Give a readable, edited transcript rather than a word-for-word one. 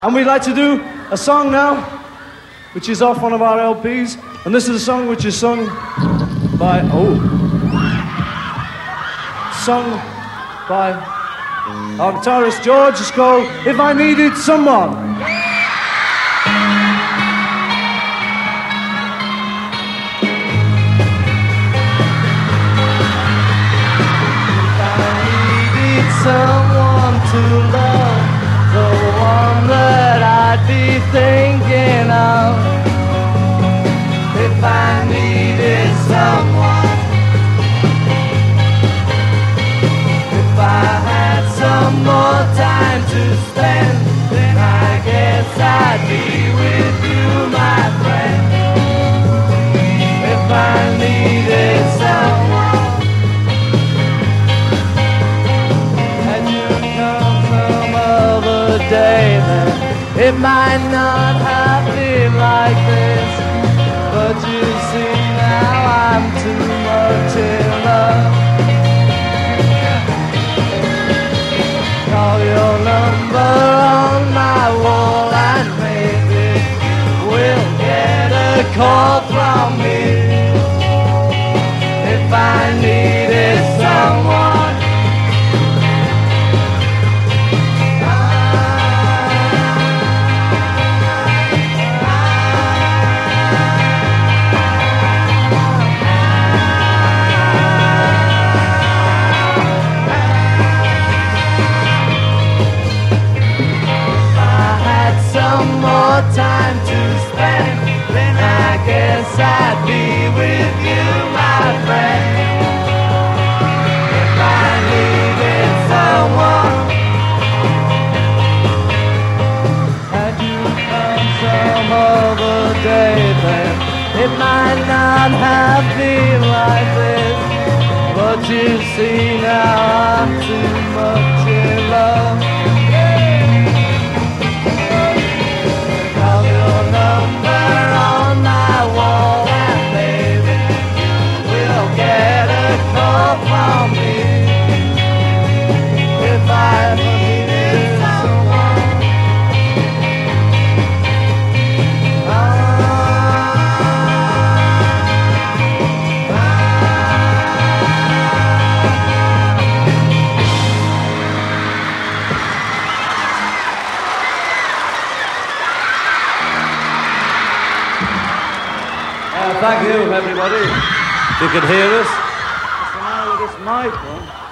And we'd like to do a song now, which is off one of our LPs. And this is a song which is sung by our guitarist George. It's called If I Needed Someone. Someone to love, the one that I'd be thinking of. If I needed someone, if I had some more time to spend, then I guess I'd be with you, my friend. If I needed someone, day, then it might not have been like this, but you see now I'm too much in love. Call your number on my wall and maybe we'll get a call from me. If I needed someone, time to spend, then I guess I'd be with you, my friend. If I needed someone, had you come some other day, then it might not have been like this, but you see now I'm too much in love. From me, if I needed someone, Thank you, everybody. You can hear us. What's the matter with this mic, man?